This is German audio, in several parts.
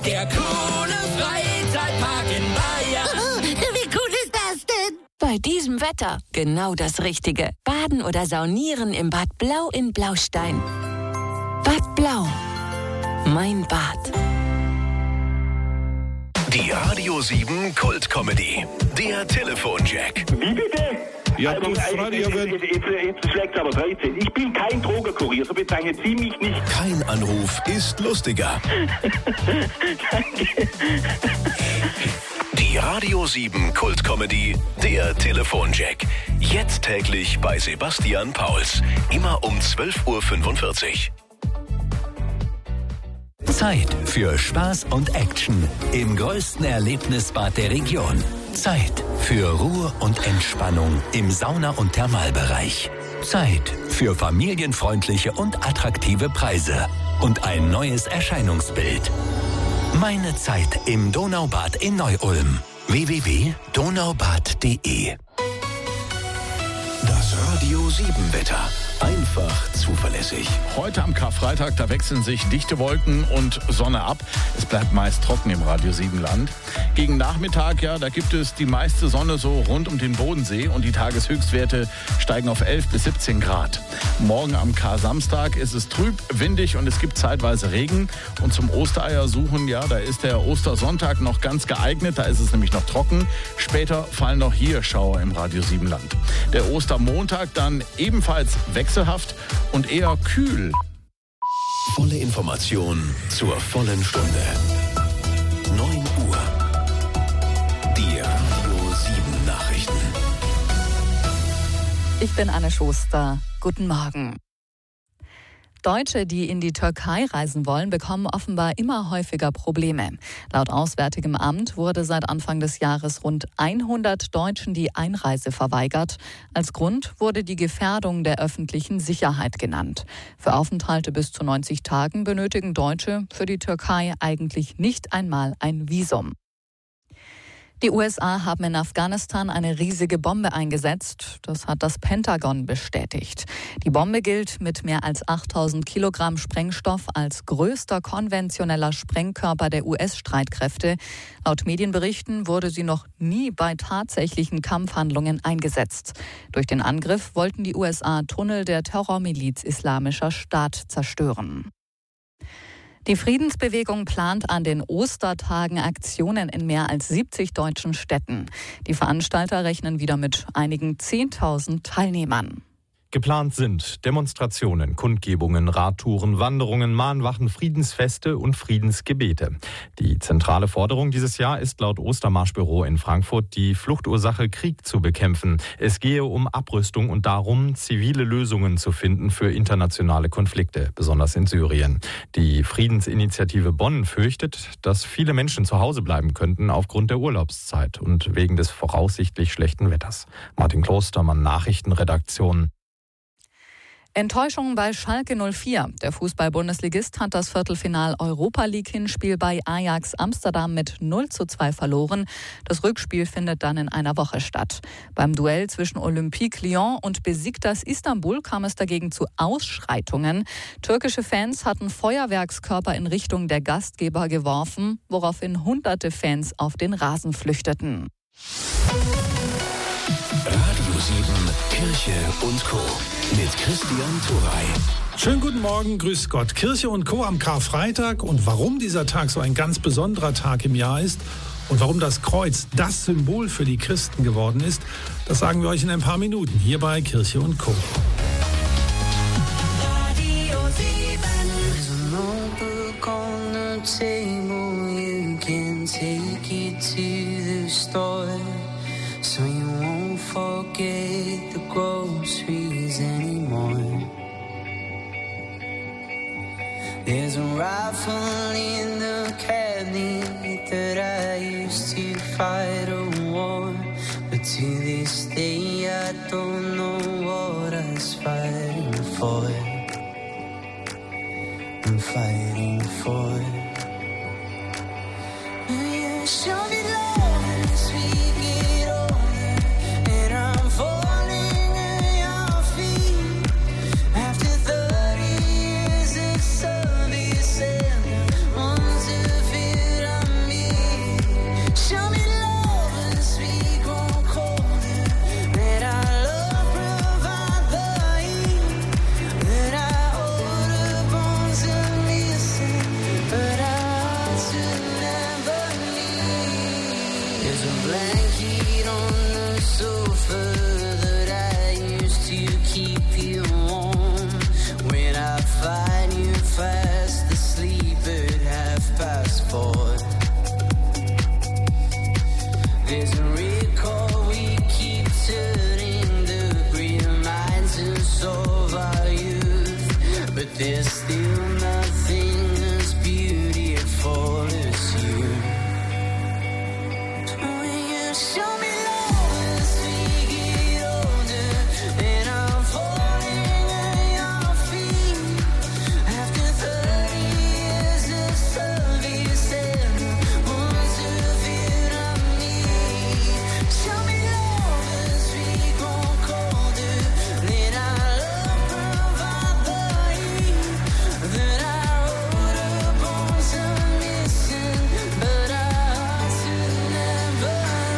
der coole Freizeitpark in Bayern. Wie cool ist das denn? Bei diesem Wetter genau das Richtige. Baden oder saunieren im Bad Blau in Blaustein. Bad Blau. Mein Bad. Die Radio 7 Kult-Comedy. Der Telefonjack. Wie bitte? Ja, das Radio wird... Jetzt schlägt aber 13. Ich bin kein Drogenkurier, so bezeichnet Sie mich nicht. Kein Anruf ist lustiger. Die Radio 7 Kult-Comedy. Der Telefonjack. Jetzt täglich bei Sebastian Pauls. Immer um 12:45 Uhr. Zeit für Spaß und Action im größten Erlebnisbad der Region. Zeit für Ruhe und Entspannung im Sauna- und Thermalbereich. Zeit für familienfreundliche und attraktive Preise und ein neues Erscheinungsbild. Meine Zeit im Donaubad in Neu-Ulm. www.donaubad.de. Das Radio 7 Wetter. Einfach zuverlässig. Heute am Karfreitag, da wechseln sich dichte Wolken und Sonne ab. Es bleibt meist trocken im Radio 7 Land. Gegen Nachmittag, ja, da gibt es die meiste Sonne so rund um den Bodensee und die Tageshöchstwerte steigen auf 11 bis 17 Grad. Morgen am Kar-Samstag ist es trüb, windig und es gibt zeitweise Regen. Und zum Ostereier suchen, ja, da ist der Ostersonntag noch ganz geeignet. Da ist es nämlich noch trocken. Später fallen noch hier Schauer im Radio 7 Land. Der Ostermontag dann ebenfalls wechselhaft und eher kühl. Volle Information zur vollen Stunde. 9 Uhr. Die Radio 7 Nachrichten. Ich bin Anne Schuster. Guten Morgen. Deutsche, die in die Türkei reisen wollen, bekommen offenbar immer häufiger Probleme. Laut Auswärtigem Amt wurde seit Anfang des Jahres rund 100 Deutschen die Einreise verweigert. Als Grund wurde die Gefährdung der öffentlichen Sicherheit genannt. Für Aufenthalte bis zu 90 Tagen benötigen Deutsche für die Türkei eigentlich nicht einmal ein Visum. Die USA haben in Afghanistan eine riesige Bombe eingesetzt. Das hat das Pentagon bestätigt. Die Bombe gilt mit mehr als 8000 Kilogramm Sprengstoff als größter konventioneller Sprengkörper der US-Streitkräfte. Laut Medienberichten wurde sie noch nie bei tatsächlichen Kampfhandlungen eingesetzt. Durch den Angriff wollten die USA Tunnel der Terrormiliz Islamischer Staat zerstören. Die Friedensbewegung plant an den Ostertagen Aktionen in mehr als 70 deutschen Städten. Die Veranstalter rechnen wieder mit einigen 10.000 Teilnehmern. Geplant sind Demonstrationen, Kundgebungen, Radtouren, Wanderungen, Mahnwachen, Friedensfeste und Friedensgebete. Die zentrale Forderung dieses Jahr ist laut Ostermarschbüro in Frankfurt, die Fluchtursache Krieg zu bekämpfen. Es gehe um Abrüstung und darum, zivile Lösungen zu finden für internationale Konflikte, besonders in Syrien. Die Friedensinitiative Bonn fürchtet, dass viele Menschen zu Hause bleiben könnten aufgrund der Urlaubszeit und wegen des voraussichtlich schlechten Wetters. Martin Klostermann, Nachrichtenredaktion. Enttäuschung bei Schalke 04. Der Fußball-Bundesligist hat das Viertelfinal-Europa-League-Hinspiel bei Ajax Amsterdam mit 0:2 verloren. Das Rückspiel findet dann in einer Woche statt. Beim Duell zwischen Olympique Lyon und Besiktas Istanbul kam es dagegen zu Ausschreitungen. Türkische Fans hatten Feuerwerkskörper in Richtung der Gastgeber geworfen, woraufhin hunderte Fans auf den Rasen flüchteten. Radio 7 Kirche und Co. mit Christian Thuray. Schönen guten Morgen, grüß Gott. Kirche und Co. am Karfreitag und warum dieser Tag so ein ganz besonderer Tag im Jahr ist und warum das Kreuz das Symbol für die Christen geworden ist, das sagen wir euch in ein paar Minuten hier bei Kirche und Co. Radio 7. So you won't forget the groceries anymore. There's a rifle in the cabinet that I used to fight a war, but to this day I don't know what I was fighting for. I'm fighting for. Yeah, show me love as we get older, and I'm falling at your feet. After 30 years of service, and once to feel There's a blanket on the sofa that I used to keep you warm. When I find you fast asleep at 4:30. There's a record we keep turning the reminders of our youth, but there's still nothing as beautiful as you. Will you show me love as we get older, and I'm falling at your feet. After 30 years of service and once of it I need. Show me love as we grow colder, then our love provide the heat that our older bones are missing, but our hearts will never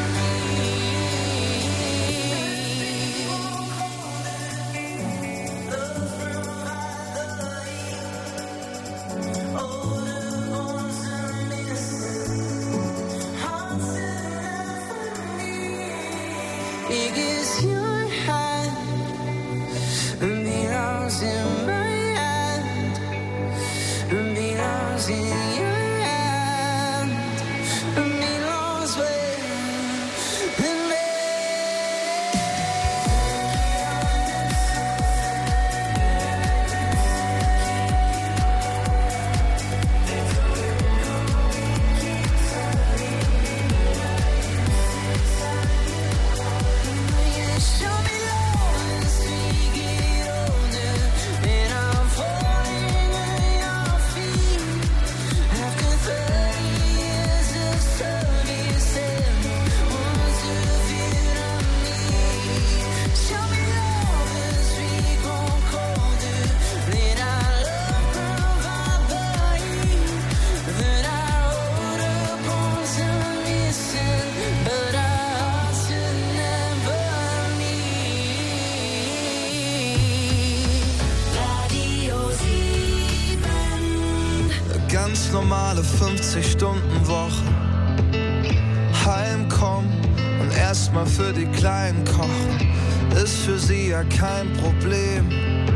because your hand belongs in my hand, belongs in your hand, belongs with me. Show me love as we get older, and I'm falling at your feet. After 30 years of service and once of it I need. Show me love as we grow colder, then our love provide the heat that our older bones are missing, but our hearts will never meet. Radio 7. Ganz normale 50-Stunden-Woche. Heimkommen und erstmal für die Kleinen kochen, ist für sie ja kein Problem,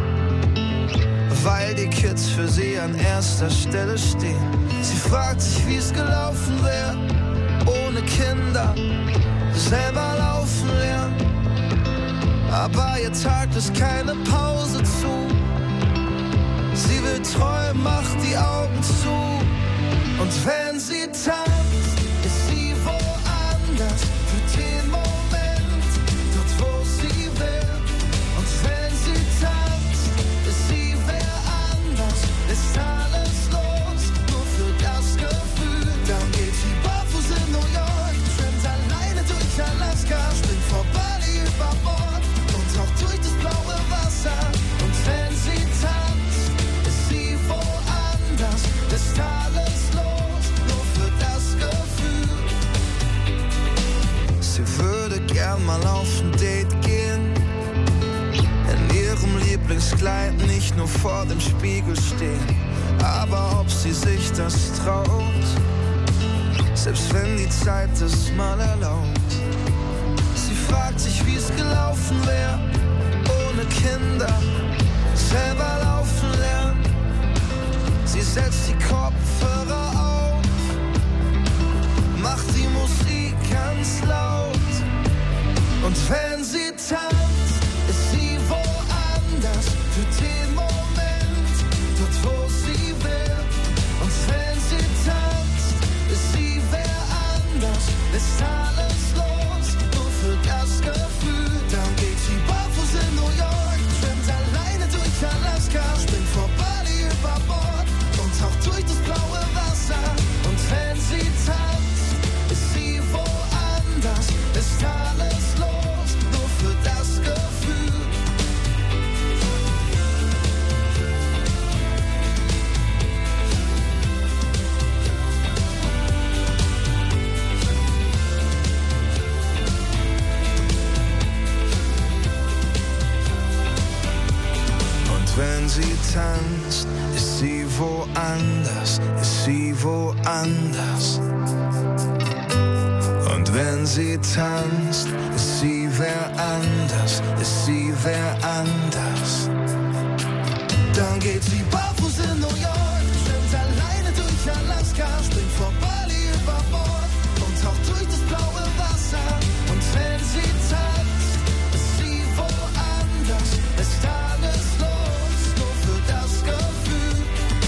weil die Kids für sie an erster Stelle stehen. Sie fragt sich, wie es gelaufen wäre, ohne Kinder, selber laufen lernen. Aber ihr Tag ist keine Pause zu. Sie will träumen, macht die Augen zu. Und wenn sie tanzt, ist sie woanders für den Moment, dort wo sie will. Und wenn sie tanzt, ist sie wer anders, ist alles los, nur für das Gefühl. Dann geht sie barfuß in New York, schwimmt alleine durch Alaska, springt vor Bali über Bord und taucht durch das blaue Wasser. Und wenn sie tanzt, ist sie woanders, ist alles los, nur für das Gefühl. Sie würde gern mal auf ein Date gehen, in ihrem Lieblingskleid, nicht nur vor dem Spiegel stehen. Aber ob sie sich das traut, selbst wenn die Zeit es mal erlaubt. Sie fragt sich, wie es gelaufen wäre, ohne Kinder, selber laufen lernen. Sie setzt die Kopfhörer auf, macht die Musik ganz laut. Und wenn sie tanzt, ist sie woanders für den Moment, dort wo sie will. Und wenn sie tanzt, ist sie wer anders, ist alles los, nur für das Gefühl. Dann geht sie barfuß in New York, schwimmt alleine durch Alaska, springt vor Bali über Bord und taucht durch das blaue Wasser. Und wenn sie tanzt, ist sie woanders, ist alles los, nur für das Gefühl. Und wenn sie tanzt, ist sie woanders, ist sie woanders. Und wenn sie tanzt, ist sie wer anders, ist sie wer anders. Dann geht sie barfuß in New York, schwimmt alleine durch Alaska, springt vor Bali über Bord und taucht durch das blaue Wasser. Und wenn sie tanzt, ist sie woanders, ist alles los, nur für das Gefühl.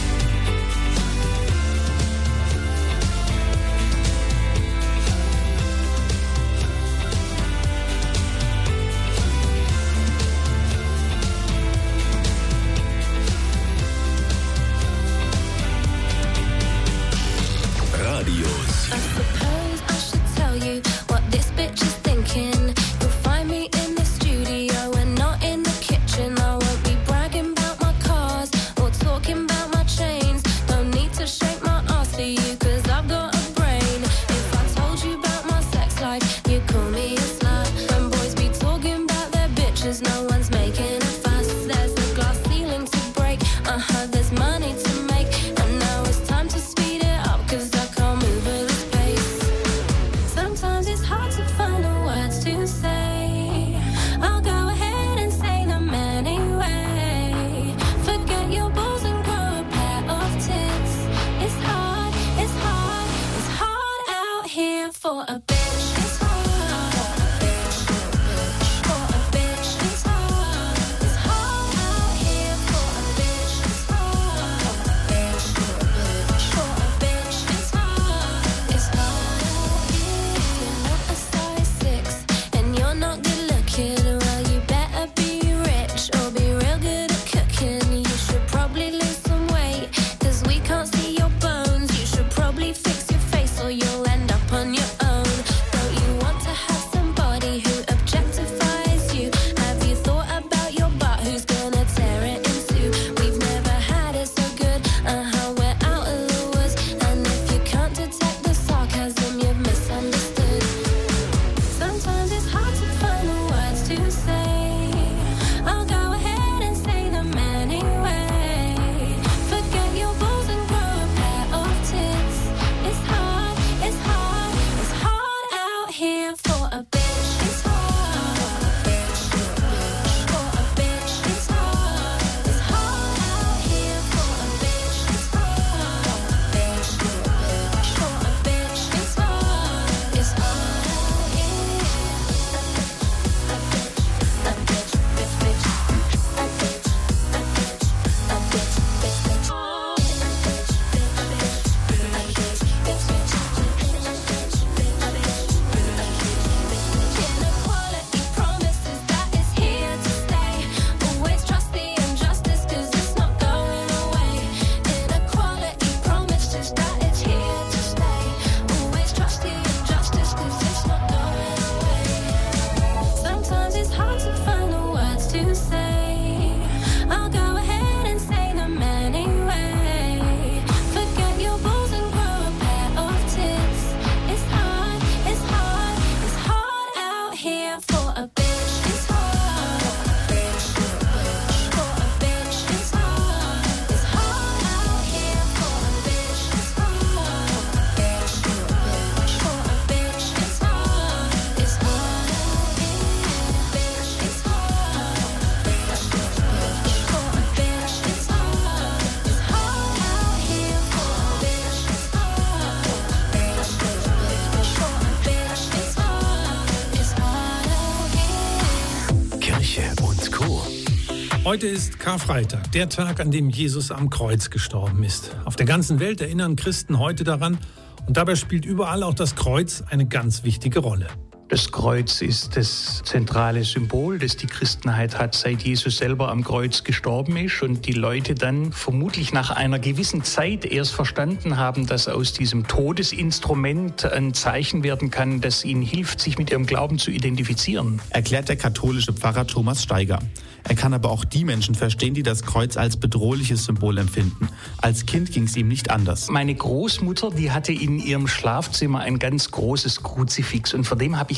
I suppose I should tell you what this bitch is thinking. You'll find me in the studio and not in the kitchen. I won't be bragging about my cars or talking about my chains. Don't need to shake my ass for you, cause I've got a brain. If I told you about my sex life, you'd call me a slut. When boys be talking about their bitches, no one's making a fuss. There's a glass ceiling to break, there's money to make. And now it's time to speed it up, cause I can't move at this pace. Sometimes it's hard to find the words to say. I'll go ahead and say them anyway. Forget your balls and grow a pair of tits. It's hard, it's hard, it's hard out here for a bitch. It's hard for a bitch. It's hard out here for a bitch. It's hard for a bitch. It's hard out here. If you're not a size 6 and you're not good looking, well, you better be rich or be real good at cooking. You should probably lose some weight, cause we can't see your bones. You should probably fix your face or you'll end up on your own. Don't you want to have somebody who objectifies you? Have you thought about your butt? Who's gonna tear it in two? We've never had it so good, we're out of the woods. And if you can't detect the sarcasm, you've misunderstood. Sometimes it's hard to find the words to say. I'll go ahead and say them anyway. Forget your balls and grow a pair of tits. It's hard, it's hard, it's hard out here for a bitch. It's hard for a bitch. It's hard out here for a bitch. It's hard for a bitch. It's hard out here. A bitch, bitch, bitch. A bitch, a bitch, a bitch, bitch, bitch. Inequality promises that it's here to stay. Always trust the injustice, cause it's not going away. Inequality promises that it's here to stay. Always trust the injustice, cause it's not going away. Sometimes it's hard to find the words to say. I'll go ahead and say them anyway. Forget your balls and grow a pair of tits. It's hard, it's hard, it's hard out here for a bitch. It's hard for a bitch. It's hard out here for a bitch. It's hard for a bitch. It's hard out here, bitch. It's hard for a bitch. It's hard out here for a bitch. It's hard for a bitch. It's hard out here. Kirche und Co. Heute ist Karfreitag, der Tag, an dem Jesus am Kreuz gestorben ist. Auf der ganzen Welt erinnern Christen heute daran und dabei spielt überall auch das Kreuz eine ganz wichtige Rolle. Das Kreuz ist das zentrale Symbol, das die Christenheit hat, seit Jesus selber am Kreuz gestorben ist und die Leute dann vermutlich nach einer gewissen Zeit erst verstanden haben, dass aus diesem Todesinstrument ein Zeichen werden kann, das ihnen hilft, sich mit ihrem Glauben zu identifizieren. Erklärt der katholische Pfarrer Thomas Steiger. Er kann aber auch die Menschen verstehen, die das Kreuz als bedrohliches Symbol empfinden. Als Kind ging es ihm nicht anders. Meine Großmutter, die hatte in ihrem Schlafzimmer ein ganz großes Kruzifix und vor dem habe ich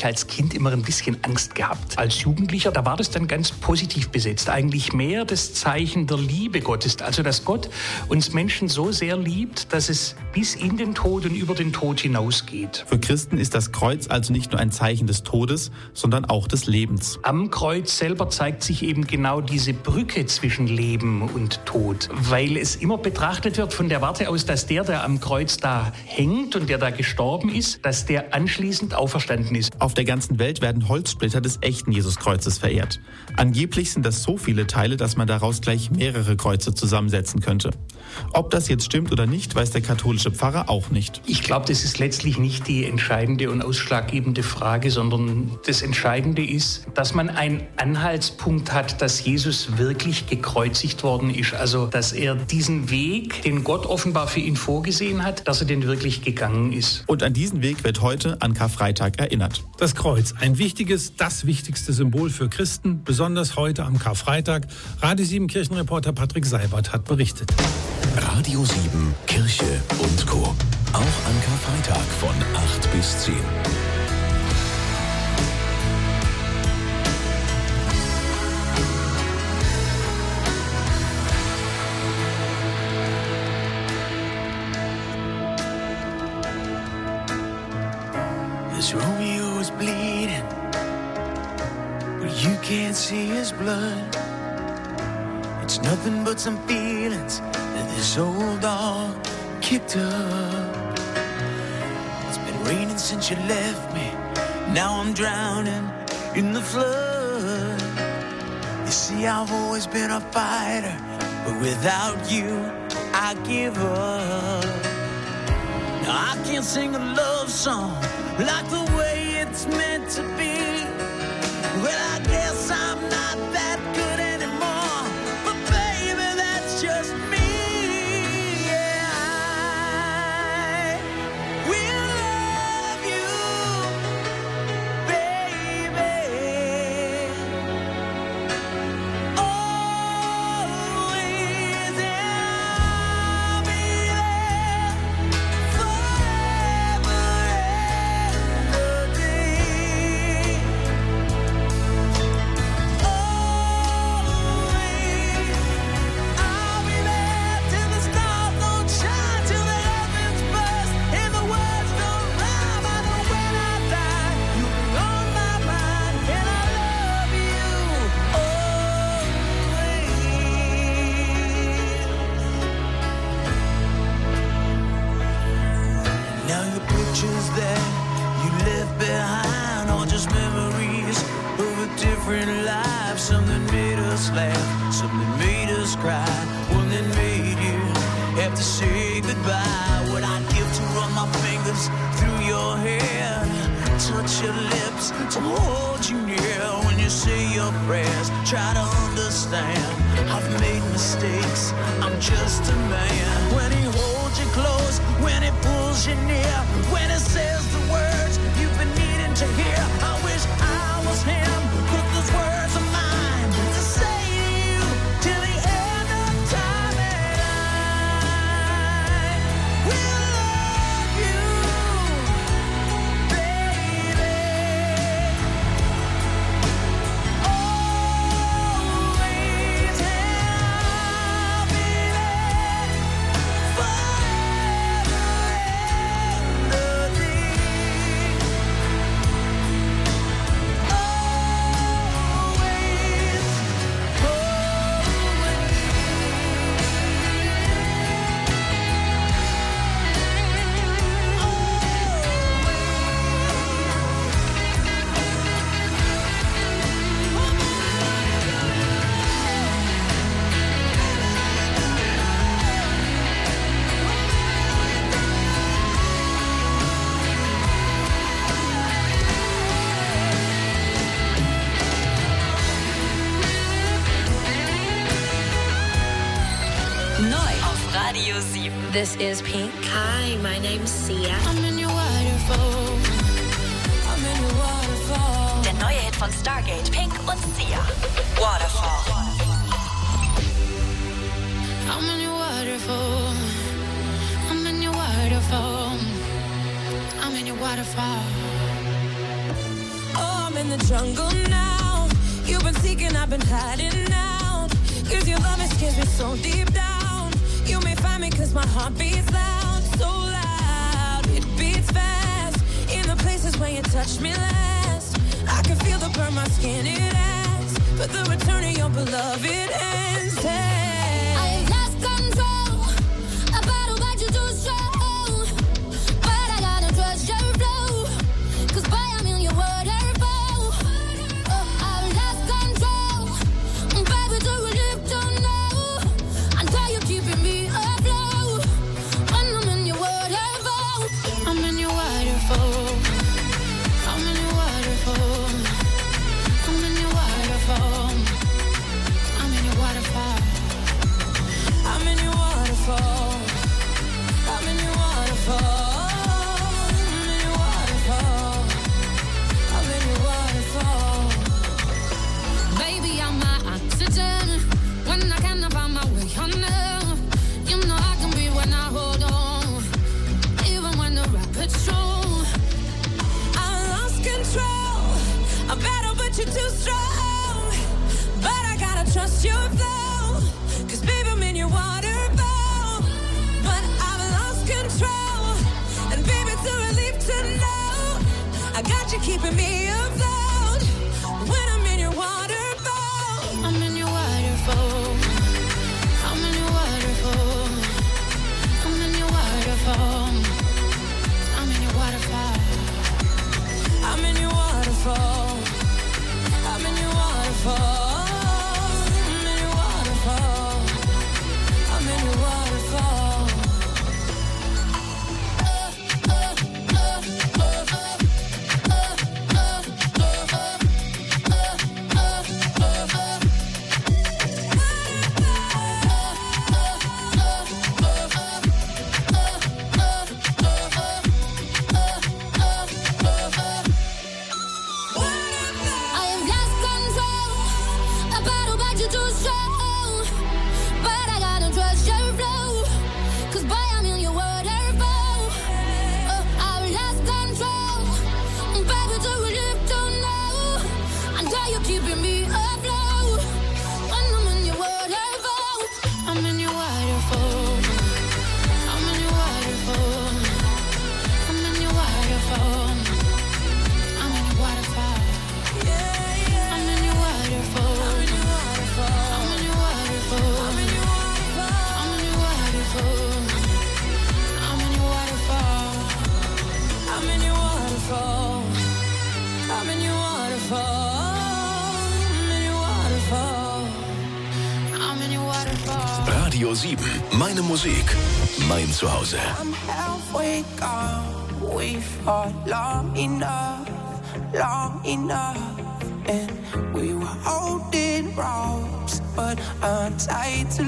ich als Kind immer ein bisschen Angst gehabt. Als Jugendlicher, da war das dann ganz positiv besetzt. Eigentlich mehr das Zeichen der Liebe Gottes. Also, dass Gott uns Menschen so sehr liebt, dass es bis in den Tod und über den Tod hinausgeht. Für Christen ist das Kreuz also nicht nur ein Zeichen des Todes, sondern auch des Lebens. Am Kreuz selber zeigt sich eben genau diese Brücke zwischen Leben und Tod, weil es immer betrachtet wird von der Warte aus, dass der am Kreuz da hängt und der da gestorben ist, dass der anschließend auferstanden ist. Auf der ganzen Welt werden Holzsplitter des echten Jesuskreuzes verehrt. Angeblich sind das so viele Teile, dass man daraus gleich mehrere Kreuze zusammensetzen könnte. Ob das jetzt stimmt oder nicht, weiß der katholische Pfarrer auch nicht. Ich glaube, das ist letztlich nicht die entscheidende und ausschlaggebende Frage, sondern das Entscheidende ist, dass man einen Anhaltspunkt hat, dass Jesus wirklich gekreuzigt worden ist. Also, dass er diesen Weg, den Gott offenbar für ihn vorgesehen hat, dass er den wirklich gegangen ist. Und an diesen Weg wird heute an Karfreitag erinnert. Das Kreuz, ein wichtiges, das wichtigste Symbol für Christen, besonders heute am Karfreitag. Radio 7 Kirchenreporter Patrick Seibert hat berichtet. Radio 7 Kirche und Co. Auch an Karfreitag von 8 bis 10. This Romeo is bleeding, but you can't see his blood. It's nothing but some feelings that this old dog kicked up. It's been raining since you left me. Now I'm drowning in the flood. You see, I've always been a fighter, but without you, I give up. Now I can't sing a love song like the way it's meant to be. Well, I guess I'm not that good anymore, but baby, that's just me. Yeah, I will love you, baby, always, and I'll be there forever and a day. That you left behind are just memories of a different life. Something made us laugh, something made us cry, one that made you have to say goodbye. What I'd give to run my fingers through your hair, touch your lips, to hold you near when you say your prayers. Try to understand, I've made mistakes, I'm just a man. When he holds you close, when he pulls you near, when he says the words you've been needing to hear, I wish I was him, but those words are mine to say to you till the end of time, and I will love you, baby, always, and I'll be there forever and a day. Neu auf Radio 7. This is Pink. Hi, my name's Sia. I'm in your waterfall. I'm in your waterfall. Der neue Hit von Stargate, Pink und Sia. Waterfall. I'm in your waterfall. I'm in your waterfall. I'm in your waterfall. Oh, I'm in the jungle now. You've been seeking, I've been hiding out. 'Cause your love scares me so deep down. You may find me 'cause my heart beats loud. So loud, it beats fast. In the places where you touched me last, I can feel the burn my skin, it asks. But the return of your beloved ends. Hey. I lost control. A battle but you too strong. But I gotta trust your flow. 'Cause boy, I'm in your waterfall. Oh, I lost control. Baby, do you live to know? Until you're keeping me afloat. When I'm in your waterfall. I'm in your waterfall. I'm in your waterfall. I'm in your waterfall. I'm in your waterfall. I'm in your waterfall. I'm in your waterfall. I'm in your waterfall. I'm in your waterfall. Baby, I'm my oxygen. When I cannot find my way under. You know I can be when I hold on. Even when the rapids strong. I lost control. I'm better, but you're too strong. But I gotta trust your flow. 'Cause baby, I'm in your waterfall. But I've lost control. And baby, it's a relief to know I got you keeping me afloat. When I'm in your waterfall. I'm in your waterfall. I'm in your waterfall. I'm in your waterfall. I'm in your waterfall. I'm in your waterfall. I'm in your waterfall. I'm in your waterfall. I'm in your waterfall. I have lost control. A battle but you too strong. But I gotta trust your flow. 'Cause boy, I'm in your waterfall. Oh, I've lost control. Baby, do you live to know? Until you're keeping me afloat. When I'm in your waterfall. I'm in your waterfall. I'm in your waterfall. I'm in your waterfall. I'm in your waterfall. I'm in your waterfall. I'm in your waterfall. I'm in your waterfall. I'm in your waterfall. I'm in your waterfall. I'm in your waterfall. I'm in your waterfall. I'm in your waterfall. I'm in your waterfall. I'm in your waterfall. Radio 7, meine Musik, mein Zuhause. I'm halfway gone. We fought long enough, and we were holding ropes, but I'm tied to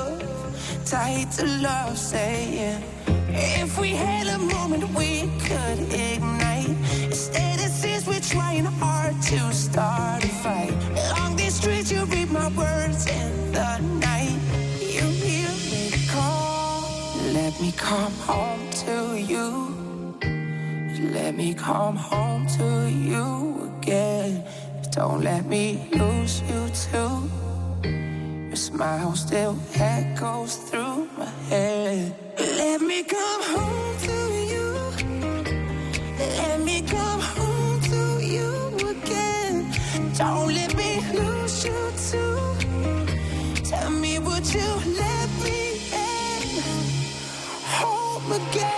love, saying if we had a moment we could ignite. Instead it seems we're trying hard to start a fight. Along these streets you read my words in the night. You hear me call, let me come home to you. Let me come home to you again. Don't let me lose you too. Your smile still echoes through my head. Let me come home to you. Let me come home to you again. Don't let me lose you too. Tell me, would you let me in home again?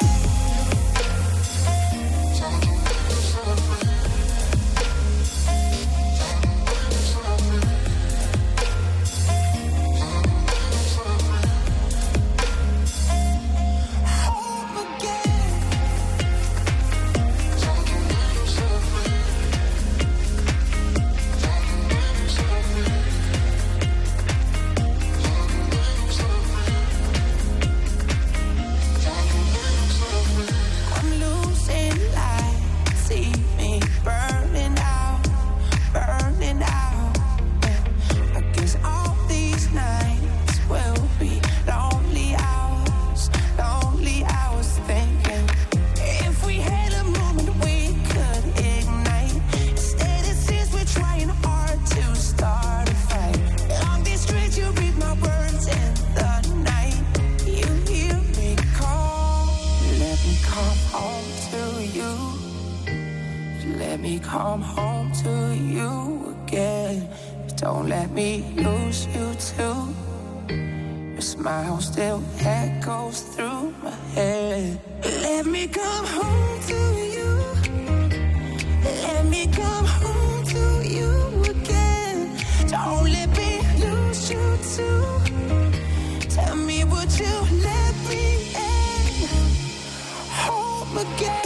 let me come home to you again. But don't let me lose you too. Your smile still echoes through my head. Let me come home to you. Let me come home to you again. Don't let me lose you too. Tell me, would you let me in home again?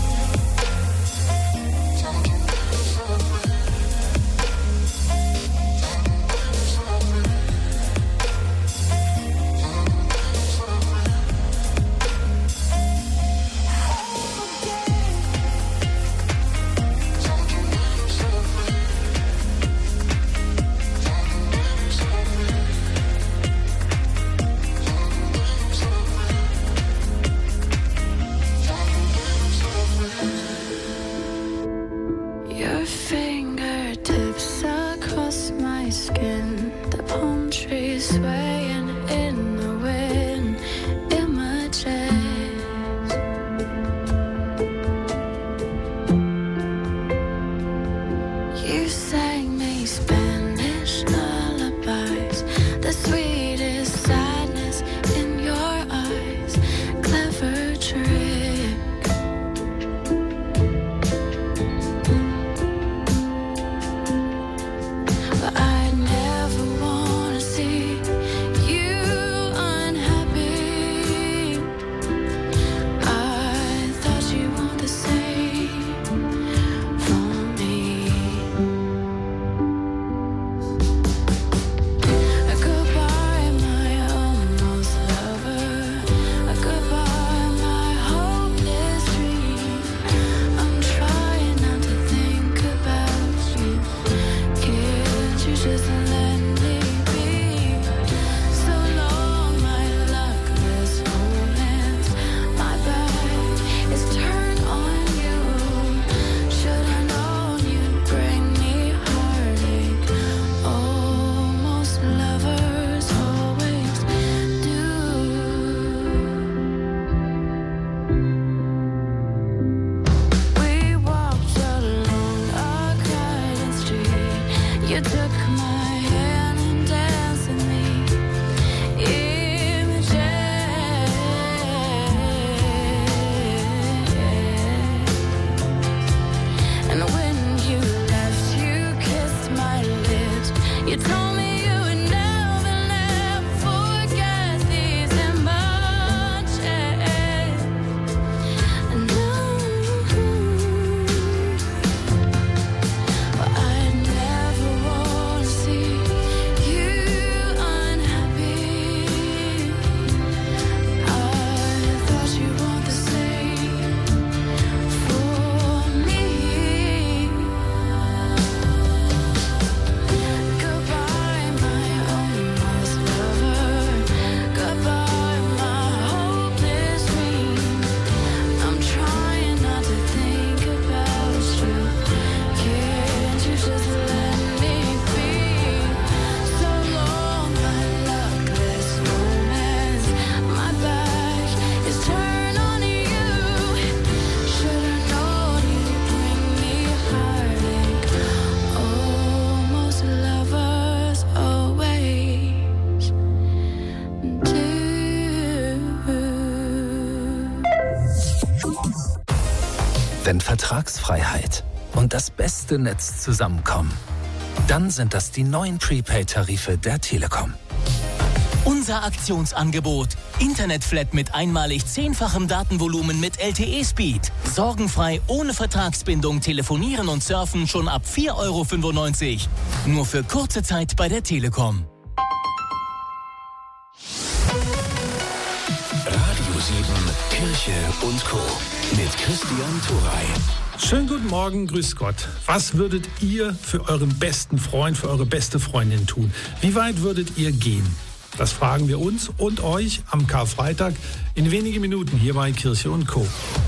Wenn Vertragsfreiheit und das beste Netz zusammenkommen, dann sind das die neuen Prepaid-Tarife der Telekom. Unser Aktionsangebot. Internetflat mit einmalig 10-fachem Datenvolumen mit LTE-Speed. Sorgenfrei, ohne Vertragsbindung, telefonieren und surfen schon ab 4,95 €. Nur für kurze Zeit bei der Telekom. Radio 7, Kirche und Co. mit Christian Thuray. Schönen guten Morgen, grüß Gott. Was würdet ihr für euren besten Freund, für eure beste Freundin tun? Wie weit würdet ihr gehen? Das fragen wir uns und euch am Karfreitag in wenigen Minuten hier bei Kirche und Co.